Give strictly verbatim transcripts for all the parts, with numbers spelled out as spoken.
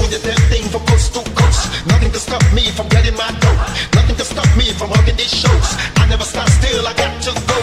Doing the damn thing from coast to coast. Nothing to stop me from getting my dough. Nothing to stop me from hugging these shows. I never stop still, I got to go.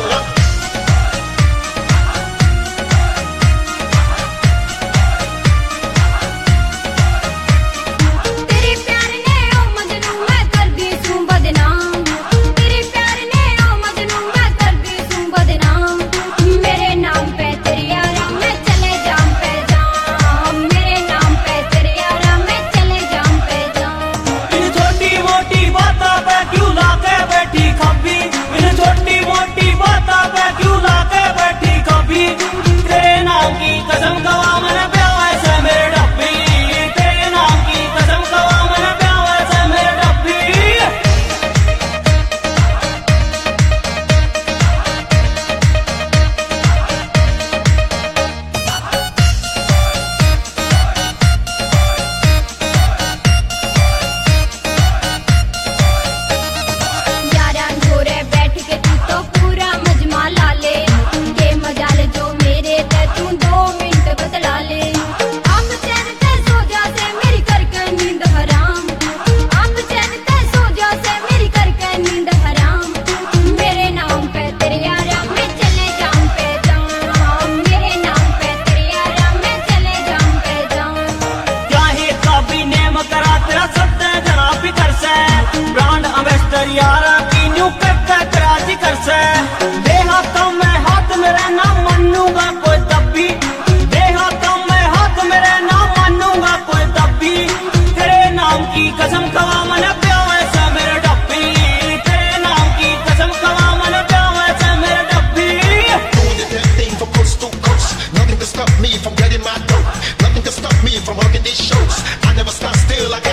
यारा की new करता कराची कर से दे हाथों में हाथ मेरा ना मानूंगा कोई तभी दे हाथों में हाथ मेरे ना मानूंगा कोई तभी तेरे नाम की कसम खवा मन प्यार से मेरे डब्बी तेरे नाम की कसम खवा मन प्यार से मेरे डब्बी Doing the damn thing from coast to coast. Nothing to stop me from getting my dough. Nothing to stop me from hugging these shows. I never stop still, I